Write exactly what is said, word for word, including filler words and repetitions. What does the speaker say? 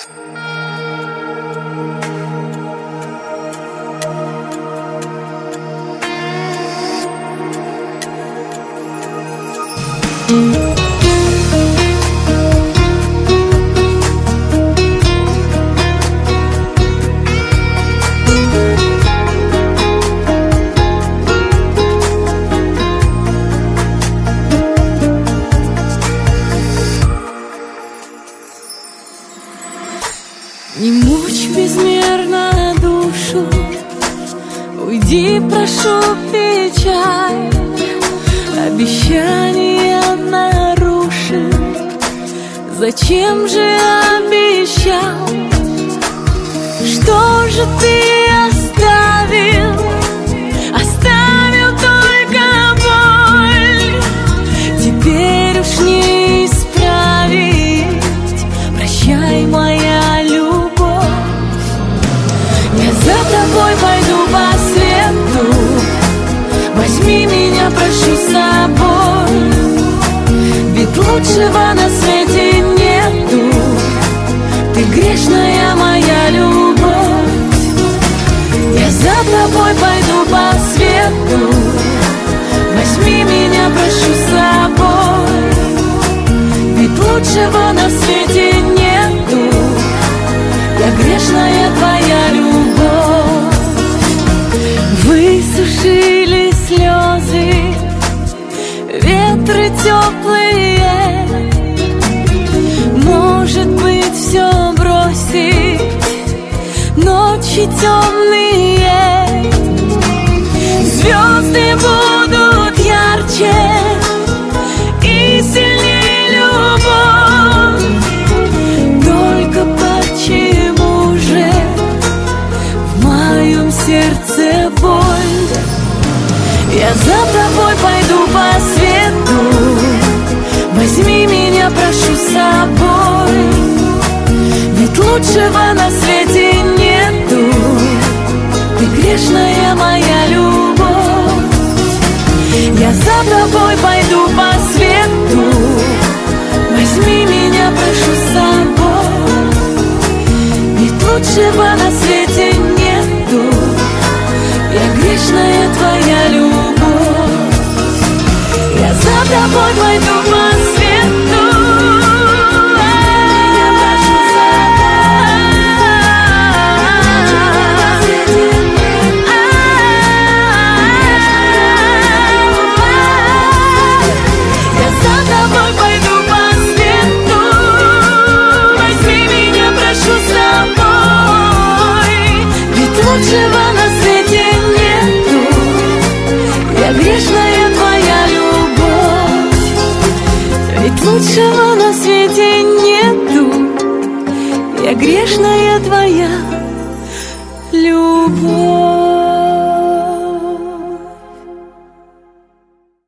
Не мучь безмерно душу, уйди, прошу, печаль. Обещание нарушил, зачем же обещал? Что же ты оставил? Оставил только боль. Теперь уж не исправить. Прощай, моя любовь. Я за тобой пойду по свету. Возьми меня, прошу, с собой. Ведь лучшего на свете нету. Ты грешная моя любовь. Я за тобой пойду по свету. Возьми меня, прошу, с собой. Ведь лучшего на свете нету. Я грешная твоя любовь. Высушили слезы ветры теплые. Может быть, все бросить, ночи темные. Звезды будут ярче и сильнее любовь. Только почему же в моем сердце боль? Я за тобой пойду по свету. Возьми меня, прошу, с собой. Ведь лучшего на свете нету. Ты грешная моя любовь. Я за тобой пойду по свету. Возьми меня, прошу, с собой. Ведь лучшего на свете нету. Я грешная твоя любовь. Я за тобой пойду по свету. Я за тобой пойду по свету. Возьми меня, прошу, с собой. Ведь лучшего на свете нету. Я грешная твоя любовь. Ведь лучшего на свете нету. Я грешная твоя